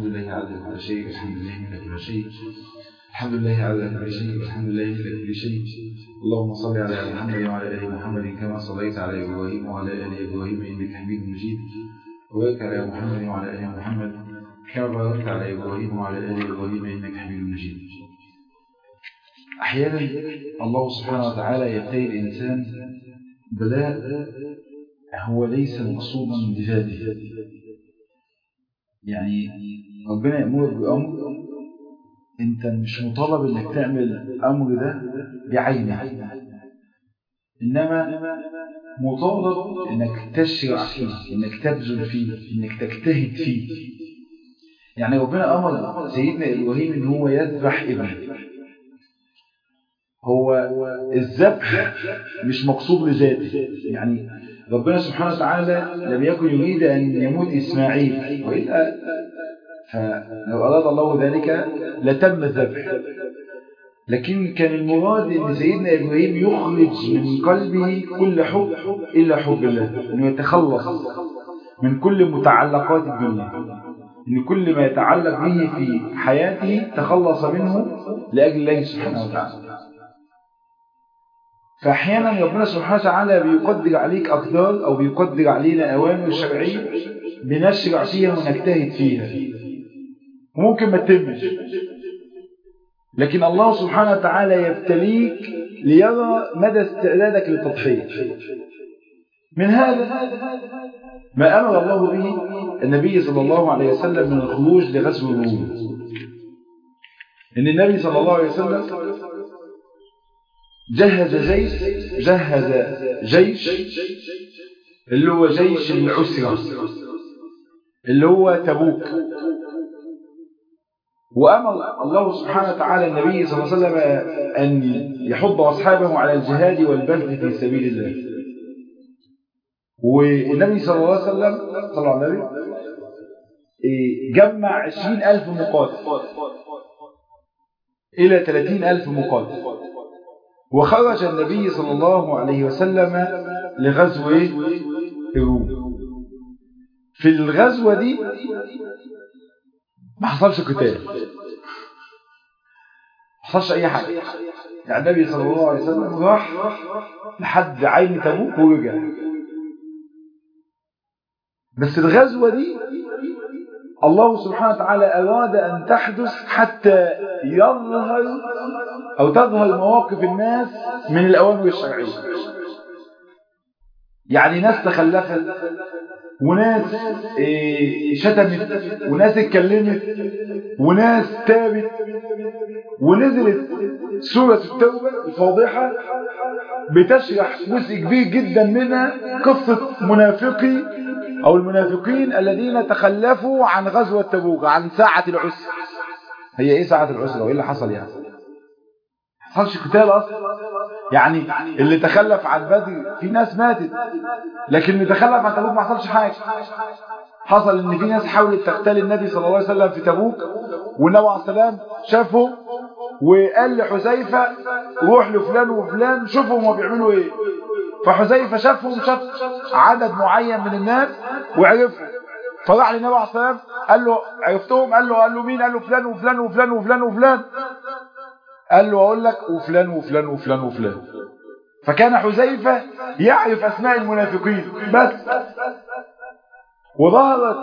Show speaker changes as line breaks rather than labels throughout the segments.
الحمد لله على كل شيء والحمد لله من كل شيء الحمد لله على كل شيء والحمد لله من كل شيء. اللهم صل على محمد وعلى آل محمد كما صليت على إبراهيم وعلى آل إبراهيم إنك حميد مجيد. وبارك على محمد وعلى آل محمد كما باركت على إبراهيم وعلى آل إبراهيم إنك حميد مجيد. أحيانا الله سبحانه وتعالى يبتلي الإنسان بلاء هو ليس مقصودا بذاته. يعني ربنا يأمرك بأمر أنت مش مطالب أنك تعمل الأمر ده بعينه، إنما مطالب أنك تشرع فيه، أنك تبذل فيه، أنك تجتهد فيه. يعني ربنا أمر سيدنا إبراهيم أن هو يذبح ابنه. هو الذبح مش مقصود لذاته، يعني ربنا سبحانه وتعالى لم يكن يريد أن يموت إسماعيل، وإلا فلو أراد الله ذلك لتم الذبح، لكن كان المراد أن سيدنا إبراهيم يخرج من قلبه كل حب إلا حب الله، أنه يتخلص من كل متعلقات الدنيا، أن كل ما يتعلق به في حياته تخلص منه لأجل الله سبحانه وتعالى. فأحيانا ربنا سبحانه وتعالى بيقدر عليك أقدار أو بيقدر علينا أوامر شرعية بنشرع فيها ونجتهد فيها، وممكن ما تتمش، لكن الله سبحانه وتعالى يبتليك ليرى مدى استعدادك للتضحية. من هذا ما أمر الله به النبي صلى الله عليه وسلم من الخروج لغزو الروم. إن النبي صلى الله عليه وسلم جهز جيش اللي هو جيش العسرة اللي هو تبوك، وأمر الله سبحانه وتعالى النبي صلى الله عليه وسلم أن يحض أصحابه على الجهاد والبذل في سبيل الله. والنبي صلى الله عليه وسلم صلى الله عليه وسلم جمع 20,000 مقاتل إلى 30,000 مقاتل، وخرج النبي صلى الله عليه وسلم لغزو الروم. في الغزوة دي ما حصلش قتال، ما حصلش أي حاجة. يعني النبي صلى الله عليه وسلم راح لحد عين تبوك ورجع. بس الغزوة دي الله سبحانه وتعالى أراد أن تحدث حتى يظهر أو تظهر مواقف الناس من الأوامر الشرعية. يعني ناس تخلفت، وناس شتمت، وناس اتكلمت، وناس تابت، ونزلت سورة التوبة الفاضحة بتشرح جزء كبير جدا منها قصة منافقي أو المنافقين الذين تخلفوا عن غزوة تبوك، عن ساعة العسر. هي إيه ساعة العسر وإيه اللي حصل؟ يعني حصلش قتال أصلا. يعني اللي تخلف عن بدر في ناس ماتت، لكن اللي تخلف عن تبوك ما حصلش حاجة. حصل إن في ناس حاولت تقتل النبي صلى الله عليه وسلم في تبوك، والنبي عليه السلام شافهم وقال لحذيفة روح لفلان وفلان شوفهم هم بيعملوا إيه. فحذيفة شافهم، شاف عدد معين من الناس وعرفهم، فراح للنبي عليه السلام قال له عرفتهم؟ قال له مين؟ قال له فلان وفلان وفلان وفلان وفلان. قال له أقول لك وفلان وفلان وفلان وفلان. فكان حذيفة يعرف أسماء المنافقين بس. وظهرت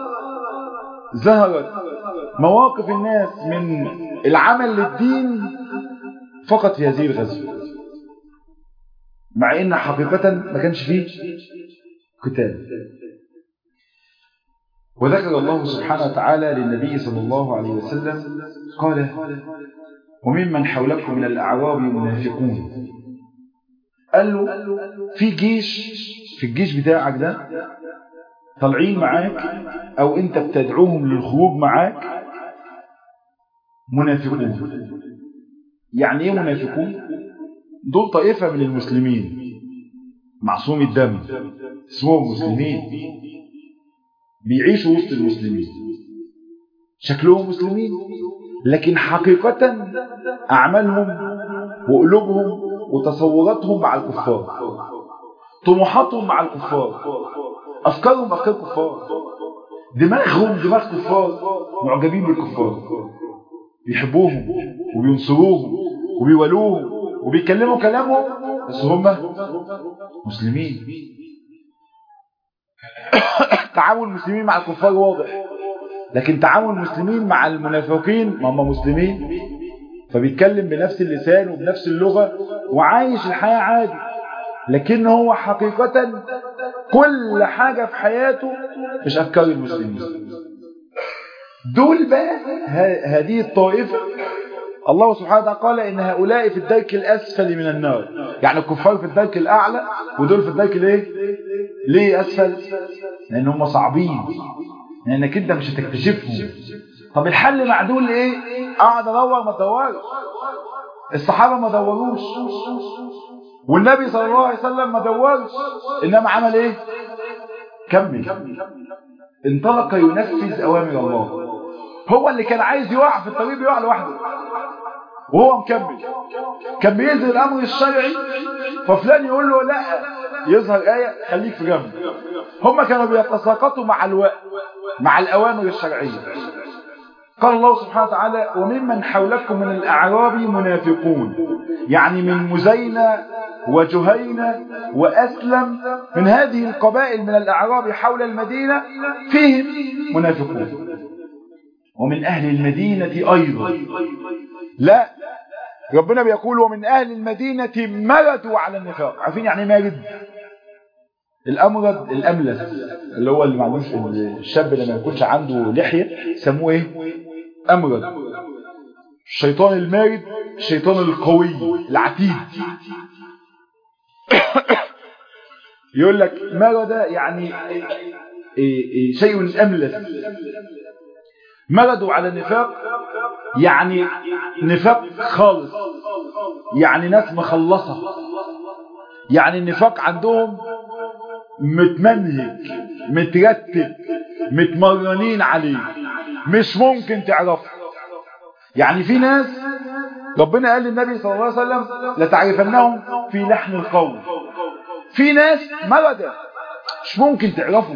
مواقف الناس من العمل للدين فقط في هذه الغزوة، مع إن حقيقة ما كانش فيه قتال. وذكر الله سبحانه وتعالى للنبي صلى الله عليه وسلم قال وممن حولكم من الأعراب منافقون. قال له في الجيش بتاعك ده طالعين معاك أو أنت بتدعوهم للخروج معاك منافقون. يعني إيه منافقون؟ دول طائفة من المسلمين معصوم الدم اسمهم مسلمين، بيعيشوا وسط المسلمين، شكلهم مسلمين، لكن حقيقة أعمالهم وقلوبهم وتصوراتهم مع الكفار، طموحاتهم مع الكفار، أفكارهم أفكار كفار. دماغهم دماغ كفار، معجبين بالكفار، بيحبوهم وبينصروهم وبيولوهم وبيكلموا كلامهم، بس هم مسلمين. تعامل المسلمين مع الكفار واضح، لكن تعامل المسلمين مع المنافقين ما هم مسلمين، فبيتكلم بنفس اللسان وبنفس اللغة وعايش الحياة عادي، لكن هو حقيقة كل حاجة في حياته مش أفكار المسلمين. دول بقى هذه الطائفة الله سبحانه وتعالى قال إن هؤلاء في الدرك الأسفل من النار، يعني الكفار في الدرك الأعلى ودول في الدرك ليه أسفل؟ لأن هم صعبين، لأنك أنت مش هتكتشفهم. طب الحل مع دول إيه؟ قاعد أدور ما تدورش، الصحابة ما دوروش، والنبي صلى الله عليه وسلم ما دورش، إنما عمل إيه؟ كمل، انطلق ينفذ أوامر الله. هو اللي كان عايز يقع في الطريق بيقع لوحده وهو مكمل، كان بينزل الأمر الشرعي ففلان يقول له لا، يظهر آية خليك في جنب. هم كانوا بيتساقطوا مع الوقت مع الأوامر الشرعية. قال الله سبحانه وتعالى وممن حولكم من الأعراب منافقون، يعني من مزينة وجهينة وأسلم، من هذه القبائل من الأعراب حول المدينة فيهم منافقون، ومن أهل المدينة أيضا. لا، ربنا بيقول ومن أهل المدينة مردوا على النفاق. عارفين يعني مارد؟ الأمرد الأملس، اللي هو اللي معلوش، الشاب اللي ما يكونش عنده لحية سموه إيه؟ أمرد. الشيطان المارد الشيطان القوي العتيد. يقول لك مرد يعني شيء أملس. مردوا على النفاق يعني نفاق خالص، يعني ناس مخلصة، يعني النفاق عندهم متمنهج مترتب متمرنين عليه، مش ممكن تعرفه. يعني في ناس ربنا قال للنبي صلى الله عليه وسلم لتعرفنهم في لحن القول، في ناس مردة مش ممكن تعرفوا.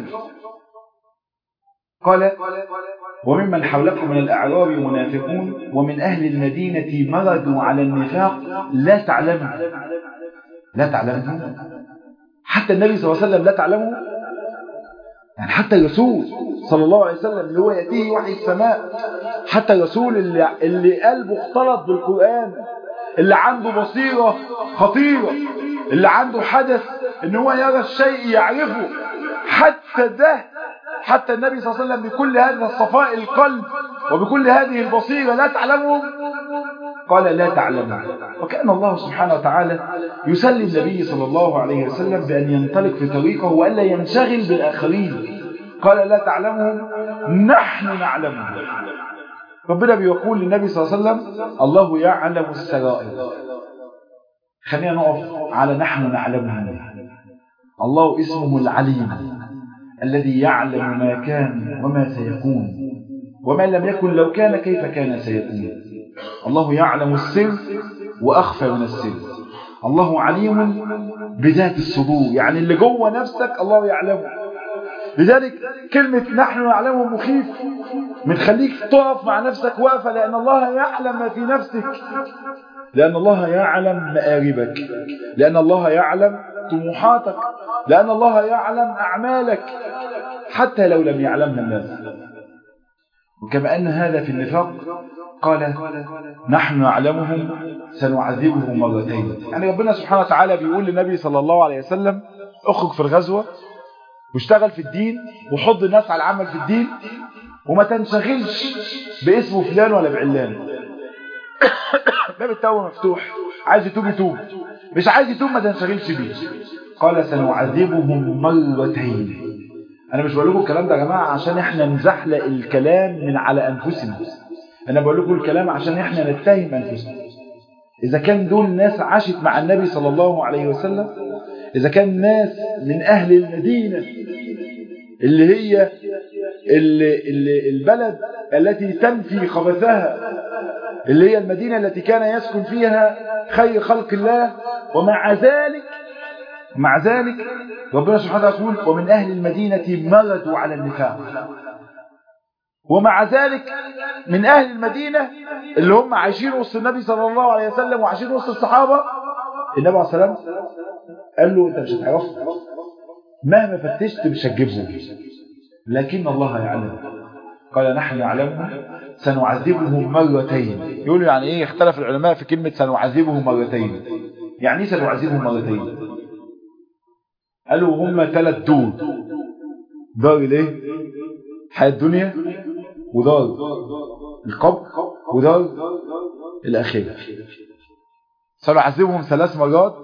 قال وممن حولكم من الأعراب منافقون ومن أهل المدينة مردوا على النفاق لا تعلمون. لا تعلمون، حتى النبي صلى الله عليه وسلم لا تعلمه، يعني حتى الرسول صلى الله عليه وسلم اللي هو يأتيه وحي السماء، حتى الرسول اللي قلبه اختلط بالقرآن، اللي عنده بصيرة خطيرة، اللي عنده حدث ان هو يرى الشيء يعرفه، حتى ده، حتى النبي صلى الله عليه وسلم بكل هذا الصفاء القلب وبكل هذه البصيرة لا تعلمهم. قال لا تعلمون. وكأن الله سبحانه وتعالى يسلي النبي صلى الله عليه وسلم بأن ينطلق في طريقه وألا ينشغل بالآخرين. قال لا تعلمهم نحن نعلمهم. ربنا بيقول للنبي صلى الله عليه وسلم الله يعلم السرائر. خلينا نقف على نحن نعلمهم. الله اسمه العليم الذي يعلم ما كان وما سيكون وما لم يكن لو كان كيف كان سيكون. الله يعلم السر وأخفى من السر. الله عليم بذات الصدور، يعني اللي جوه نفسك الله يعلمه. لذلك كلمة نحن نعلمه مخيف، متخليك تقف مع نفسك واقفة، لأن الله يعلم ما في نفسك، لأن الله يعلم مآربك، لأن الله يعلم طموحاتك، لأن الله يعلم أعمالك حتى لو لم يعلمها الناس. وكما أن هذا في النفاق قال نحن نعلمهم سنعذبهم مرتين. يعني ربنا سبحانه وتعالى بيقول للنبي صلى الله عليه وسلم اخرج في الغزوة واشتغل في الدين وحض الناس على العمل في الدين وما تنشغلش باسمه فلان ولا بعلان. باب التوبة مفتوح، عايز يتوب يتوب، مش عايز يتوب ما تنشغلش بيه. قال سنعذبهم مرتين. انا مش بقول لكم الكلام ده يا جماعه عشان احنا نزحلق الكلام من على انفسنا، انا بقول لكم الكلام عشان احنا نتهم انفسنا. اذا كان دول ناس عاشت مع النبي صلى الله عليه وسلم، اذا كان ناس من اهل المدينه اللي هي البلد التي تنفي خبثها، اللي هي المدينه التي كان يسكن فيها خير خلق الله، ومع ذلك ربنا سبحانه وتعالى يقول ومن أهل المدينة مردوا على النفاق. ومع ذلك من أهل المدينة اللي هم عايشين وسط النبي صلى الله عليه وسلم وعايشين وسط الصحابة، النبي عليه الصلاة والسلام قال له أنت مش هتعرفهم، مهما فتشت مش هتجيبهم، لكن الله يعلم. قال نحن نعلمهم سنعذبهم مرتين. يقولوا يعني ايه؟ اختلف العلماء في كلمة سنعذبهم مرتين. يعني ايه سنعذبهم مرتين؟ قالوا هم 3 دور: دار الايه؟ حياة الدنيا، ودار القبر، ودار الآخرة. سنعذبهم 3 مرات،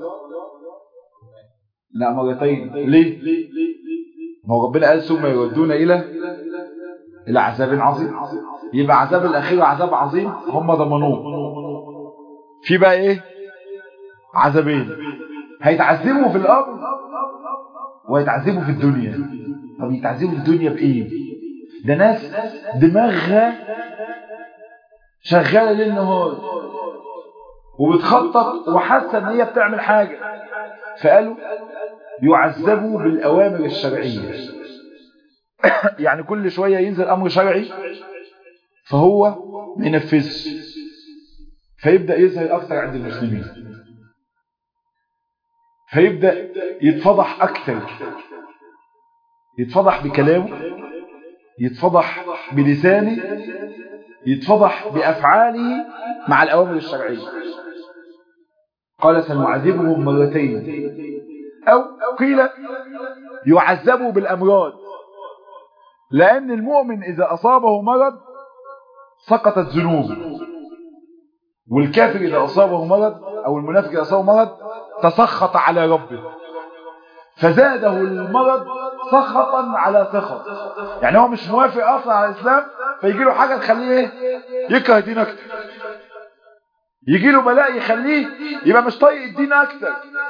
لا مرتين. ليه؟ ما هو ربنا قال ثم يردون إلى عذاب عظيم. يبقى عذاب الأخير عذاب عظيم هم ضمنوه. في بقى إيه؟ عذابين: هيتعذبوا في الأرض وهيتعذبوا في الدنيا. طب يتعذبوا في الدنيا بإيه؟ ده ناس دماغها شغالة ليل نهار وبتخطط وحاسة إن هي بتعمل حاجة، فقالوا يعذبوا بالأوامر الشرعية. يعني كل شوية ينزل أمر شرعي فهو ما ينفذش، فيبدأ يظهر أكثر عند المسلمين، فيبدأ يتفضح أكثر، يتفضح بكلامه، يتفضح بلسانه، يتفضح بأفعاله مع الأوامر الشرعية. قال سنعذبهم مرتين، أو قيل يعذبوا بالأمراض، لأن المؤمن إذا أصابه مرض سقطت ذنوبه، والكافر إذا أصابه مرض أو المنافق إذا أصابه مرض تسخط على ربه، فزاده المرض سخطا على سخط. يعني هو مش موافق أصلا على الإسلام، فيجي له حاجة تخليه يكره الدين أكتر، يجي له بلاء يخليه يبقى مش طايق الدين أكتر.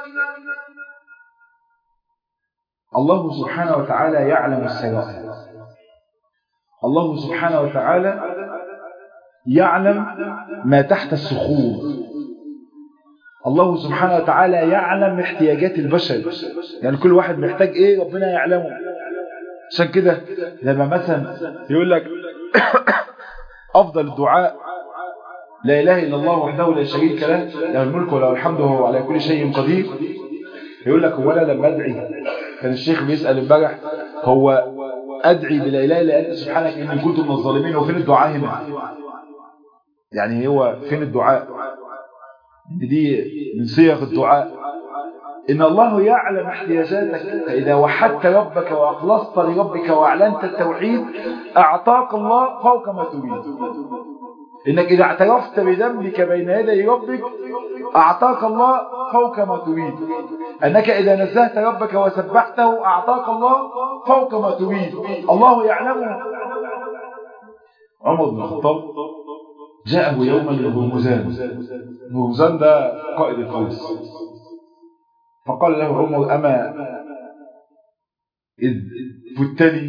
الله سبحانه وتعالى يعلم السرائر، الله سبحانه وتعالى يعلم ما تحت الصخور، الله سبحانه وتعالى يعلم احتياجات البشر، يعني كل واحد محتاج ايه ربنا يعلمه. عشان كده لما مثلا يقول لك افضل الدعاء لا اله الا الله وحده لا شريك له، له الملك وله الحمد وهو على كل شيء قدير. يقول لك هو انا لما ادعي، كان الشيخ بيسال امبارح، هو ادعي بلا اله الا انت سبحانك اني كنت من الظالمين، وفين الدعاء هنا؟ يعني هو فين الدعاء؟ دي من صيغ الدعاء. إن الله يعلم احتياجاتك، فإذا وحدت ربك وأخلصت لربك وأعلنت التوحيد أعطاك الله فوق ما تريد. إنك إذا اعترفت بذنبك بين يدي ربك أعطاك الله فوق ما تريد. أنك إذا نزهت ربك وسبحته أعطاك الله فوق ما تريد. الله يعلمه. عمر بن الخطاب جاءه يوما لهرمزان، هرمزان ده قائد الفرس، فقال له عمر أما إذ فتني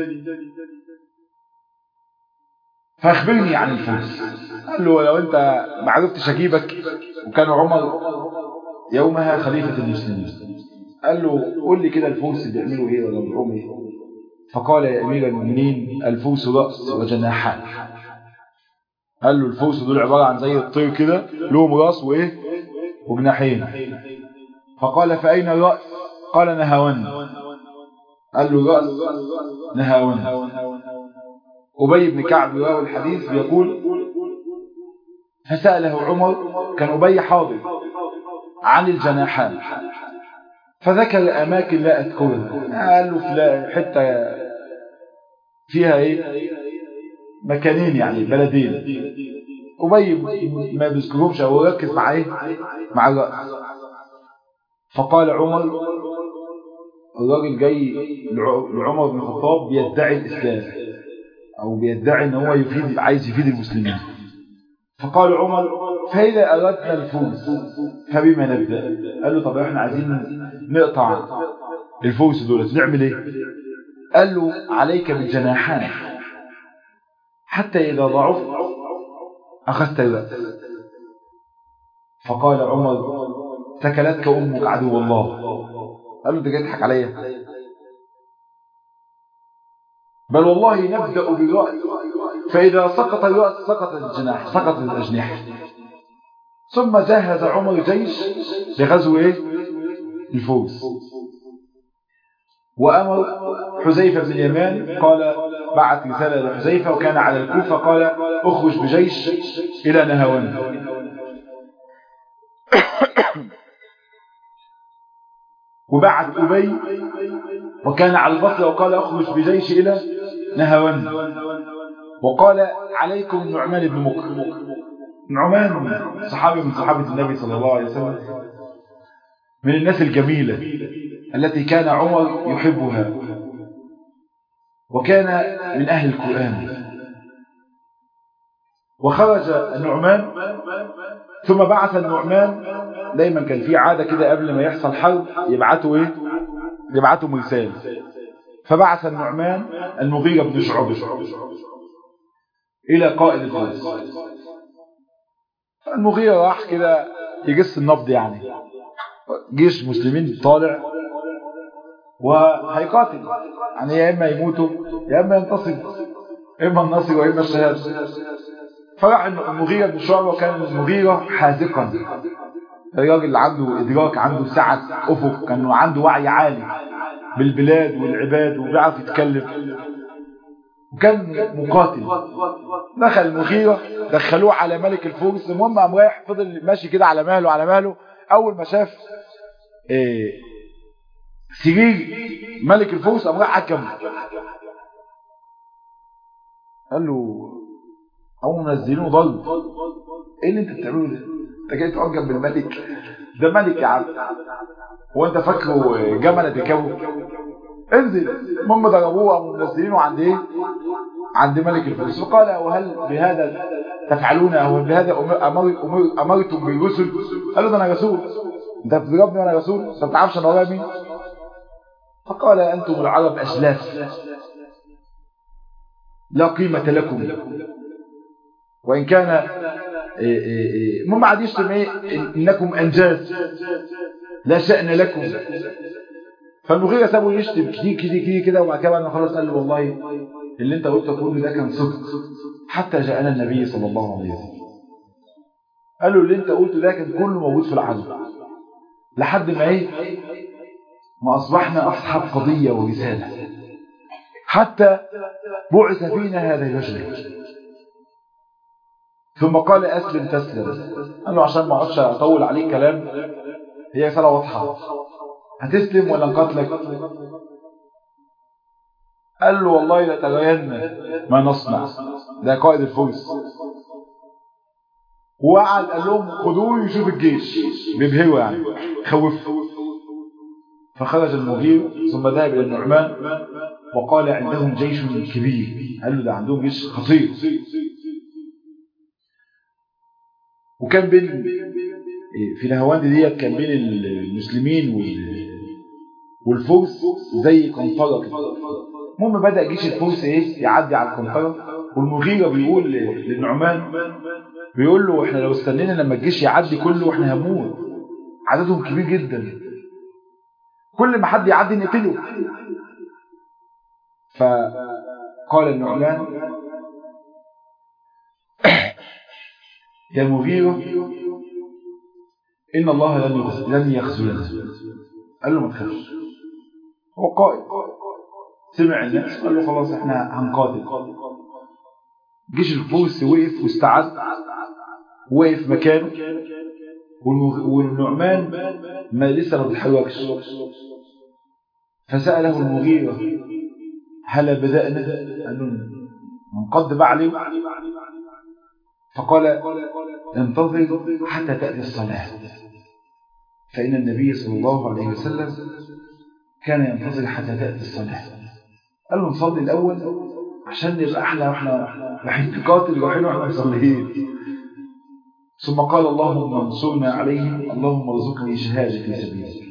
فأخبرني عن الفرس. قال له لو أنت ما عرفتش أجيبك، وكان عمر يومها خليفة المسلمين، قال له قول لي كده الفرس بيعملوا إيه ولا بيعملوا إيه؟ فقال يا أمير المؤمنين الفرس رأس وجناحان. قال له الفرس دول عبارة عن زي الطير كده، لهم راس وإيه وجناحين. فقال فأين الرأس؟ قال نهاون. قال له الرأس نهاون. أبي بن كعب يروي الحديث بيقول فسأله عمر، كان أبي حاضر، عن الجناحان، فذكر أماكن لا أذكرها. قال له في حتة فيها إيه مكانين، يعني بلدين. أبي ما بيذكرهمش أو ركز مع إيه مع الرأس. فقال عمر، الراجل جاي لعمر بن الخطاب بيدعي الإسلام أو بيدعي إن هو عايز يفيد المسلمين. فقال عمر فإذا أردنا الفوز فبما نبدأ؟ قال له طب احنا عايزين نقطع الفوز دول، نعمل ايه؟ قال له عليك بالجناحان حتى إذا ضعفت أخذت الرأس. فقال عمر سكلتك أمك عدو الله. قال له انت جاي تضحك عليا؟ بل والله نبدأ بالرأس فإذا سقط الرأس سقط الجناح، سقط الأجنحة. ثم جهز عمر جيش لغزو الفرس، وأمر حذيفة بن اليمان، قال بعت رسالة لحذيفة وكان على الكوفة، قال اخرج بجيش إلى نهاوند. وبعت أبي وكان على البصرة وقال اخرج بجيش إلى نهاوند، وقال عليكم النعمان بن مكر. نعمان صحابي من صحابة النبي صلى الله عليه وسلم، من الناس الجميلة التي كان عمر يحبها، وكان من أهل القرآن. وخرج النعمان، ثم بعث النعمان، دايما كان في عادة كده قبل ما يحصل حرب يبعتوا مرسال. فبعث النعمان المغيرة بن شعبة إلى قائد الفرس. المغيرة راح كده يجس النبض، يعني جيش مسلمين طالع وهيقاتل، يعني يا إما يموتوا يا إما ينتصر، إما النصر وإما الشهادة. فراح المغيرة بن شعبة، وكان المغيرة حاذقا، الراجل اللي عنده إدراك، عنده سعة أفق، كان عنده وعي عالي بالبلاد والعباد وبيعرف يتكلم، وكان مقاتل. دخل المغيرة، دخلوه على ملك الفرس. المهم قام رايح، فضل ماشي كده على مهله. أول ما شاف سرير ملك الفرس قام رايح حكم، قال له او منزلينه ضل، ايه اللي انت بتعمله ده؟ انت جاي تعجب بالملك؟ ده ملك يا عم، هو انت فاكره جمل تكوي؟ انزل. المهم ضربوه او منزلينه عند ملك الفرس. فقال وهل بهذا تفعلون، او بهذا امرتم بالرسل؟ قالوا ده انا رسول، انت بتضربني وانا رسول؟ انت ما بتعرفش انا ورايا مين؟ فقال انتم العرب اسلاف لا قيمة لكم، وإن كان ما عاد يشتم إنكم أنجاز لا شأن لكم. فالمغيرة سابوا يشتم كتير كده، وبعد كده خلاص قال له والله اللي انت قلت كله ده كان صدق، حتى جاءنا النبي صلى الله عليه وسلم قال له اللي انت قلته ده كان كله موجود في العدل، لحد ما أصبحنا أصحاب قضية ورسالة، حتى بعث فينا هذا الرجل. ثم قال أسلم تسلم. قال له عشان ما اقعدش أطول عليك كلام، هي رسالة واضحة، هتسلم ولا نقتلك؟ قال له والله لترين ما نصنع، ده قائد الفرس. وقعد قال لهم خذوه يشوف الجيش، بيبهروا يعني خوفه. فخرج المغير ثم ذهب إلى النعمان وقال عندهم جيش كبير، قال له ده عندهم جيش خطير. وكان بين في نهاوند ديت كان بين المسلمين والفرس زي قنطرة كده. المهم بدأ جيش الفرس يعدي على القنطرة، والمغيرة بيقول للنعمان، بيقول له احنا لو استنينا لما الجيش يعدي كله احنا هموت، عددهم كبير جدا، كل ما حد يعدي نقتله. فقال النعمان يا مغيرة إن الله لن يخذلنا. قال له ما تخافش، هو قائد. سمع الناس قال له خلاص احنا هنقاتل. جيش الفرس وقف واستعد، وقف مكانه، والنعمان لسه ما بيتحركش. فسأله المغيرة هل بدأنا؟ قال له منقض بقى عليه. فقال انتظر حتى تأتي الصلاة، فإن النبي صلى الله عليه وسلم كان ينتظر حتى تأتي الصلاة. قال له نصلي الأول عشان نبقى احنا رايحين نقاتل، رايحين واحنا مصليين. ثم قال اللهم انصرنا عليهم، اللهم ارزقني شهادة في سبيلك.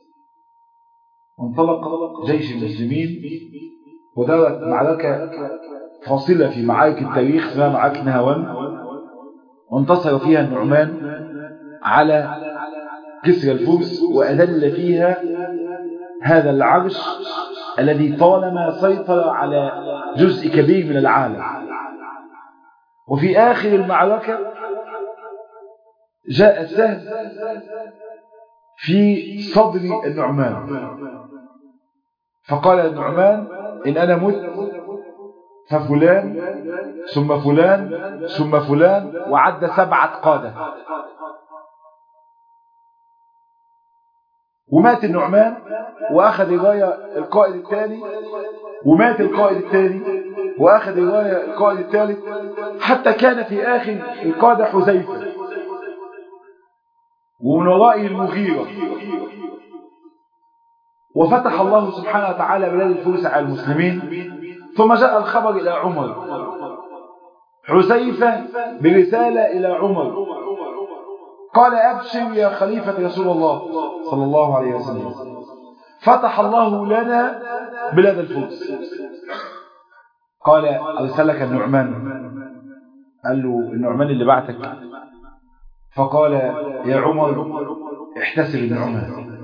وانطلق جيش المسلمين، ودارت معركة فاصلة في معارك التاريخ اسمها معركة نهاوند، وانتصر فيها النعمان على كسرى الفرس، وأذل فيها هذا العرش الذي طالما سيطر على جزء كبير من العالم. وفي آخر المعركة جاء السهم في صدر النعمان، فقال النعمان إن أنا مت ففلان ثم فلان ثم فلان، وعد 7 قادة. ومات النعمان وأخذ الراية القائد الثاني، ومات القائد الثاني وأخذ الراية القائد الثالث، حتى كان في آخر القادة حذيفة ومن ورائه المغيرة. وفتح الله سبحانه وتعالى بلاد الفرس على المسلمين. ثم جاء الخبر إلى عمر، حذيفة برسالة إلى عمر قال أبشر يا خليفة رسول الله صلى الله عليه وسلم، فتح الله لنا بلاد الفرس. قال أرسلك النعمان، قال له النعمان اللي بعتك. فقال يا عمر احتسب النعمان.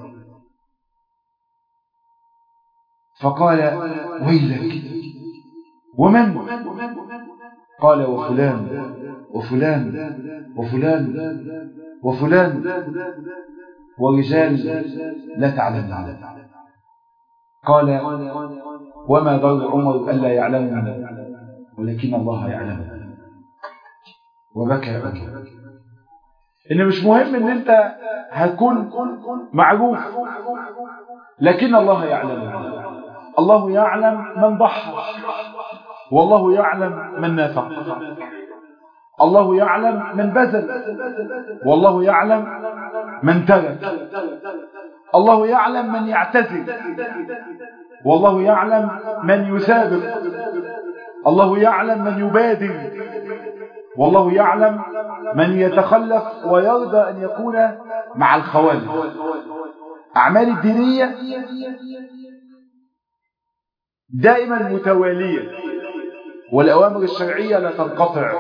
فقال ويلك ومن؟ قال وفلان وفلان وفلان وفلان ورجال لا تعلم. قال وما ضر عمر ألا يعلمون ولكن الله يعلم. وبكى عمر. إن مش مهم إن أنت هتكون معروف، لكن الله يعلم. الله يعلم من ضحى، والله يعلم من نافق. الله يعلم من بذل، والله يعلم من ترك. الله يعلم من يعتذر، والله يعلم من يسابق. الله يعلم من يبادر، والله يعلم من يتخلف ويرضى أن يكون مع الخوالف. أعمال الدينية دائما متوالية، والأوامر الشرعية لا تنقطع.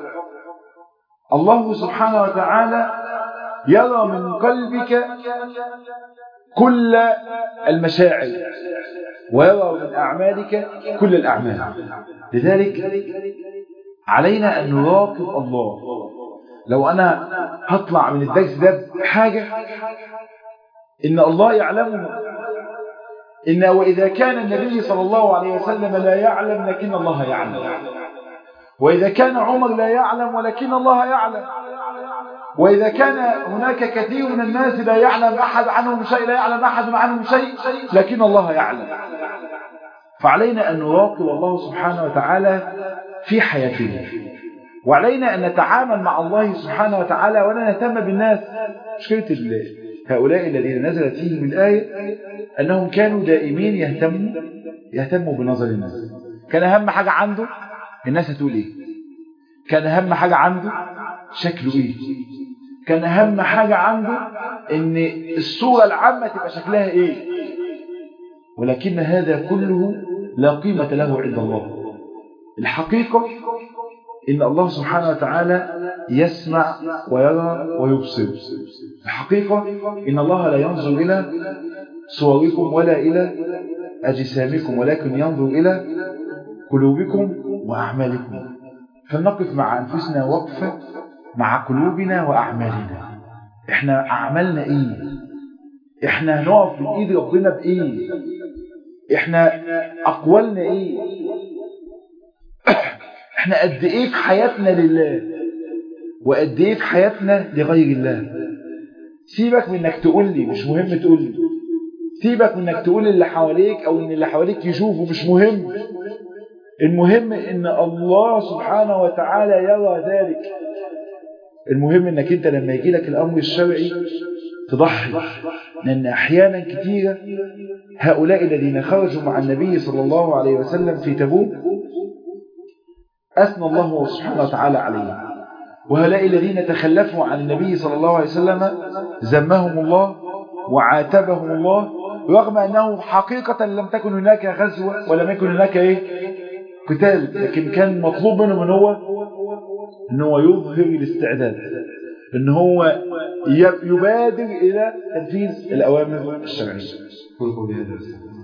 الله سبحانه وتعالى يرى من قلبك كل المشاعر، ويرى من أعمالك كل الأعمال. لذلك علينا أن نراقب الله. لو أنا هطلع من الدرس ده حاجة، إن الله يعلمه. إن وإذا كان النبي صلى الله عليه وسلم لا يعلم لكن الله يعلم، وإذا كان عمر لا يعلم ولكن الله يعلم، وإذا كان هناك كثير من الناس لا يعلم أحد عنهم شيء، لا يعلم أحد عنهم شيء، لكن الله يعلم. فعلينا أن نراقب الله سبحانه وتعالى في حياتنا، وعلينا أن نتعامل مع الله سبحانه وتعالى ولا نهتم بالناس. مشكلة هؤلاء الذين نزلت فيهم الآية أنهم كانوا دائمين يهتموا بنظر الناس. كان أهم حاجة عنده الناس هتقول إيه، كان أهم حاجة عنده شكله إيه، كان أهم حاجة عنده إن الصورة العامة تبقى شكلها إيه. ولكن هذا كله لا قيمة له عند الله. الحقيقة إن الله سبحانه وتعالى يسمع ويرى ويبصر. الحقيقة إن الله لا ينظر إلى صوركم ولا إلى أجسامكم، ولكن ينظر إلى قلوبكم وأعمالكم. فلنقف مع أنفسنا وقفة مع قلوبنا وأعمالنا. إحنا أعمالنا إيه؟ إحنا هنقف بإيد ربنا بإيه؟ إحنا أقوالنا إيه؟ إحنا قد إيه في حياتنا لله وقد إيه في حياتنا لغير الله. سيبك من إنك تقول لي، مش مهم تقول لي. سيبك من إنك تقول اللي حواليك أو إن اللي حواليك يشوفوا، مش مهم. المهم إن الله سبحانه وتعالى يرى ذلك. المهم إنك أنت لما يجي لك الأمر الشرعي تضحي. لأن أحيانا كثيرة هؤلاء الذين خرجوا مع النبي صلى الله عليه وسلم في تبوك أثنى الله سبحانه وتعالى عليهم، وهؤلاء الذين تخلفوا عن النبي صلى الله عليه وسلم ذمهم الله وعاتبهم الله، رغم أنه حقيقة لم تكن هناك غزوة ولم يكن هناك قتال، لكن كان مطلوب منهم أنه يظهر الاستعداد، أنه يبادر إلى تنفيذ الأوامر الشرعية.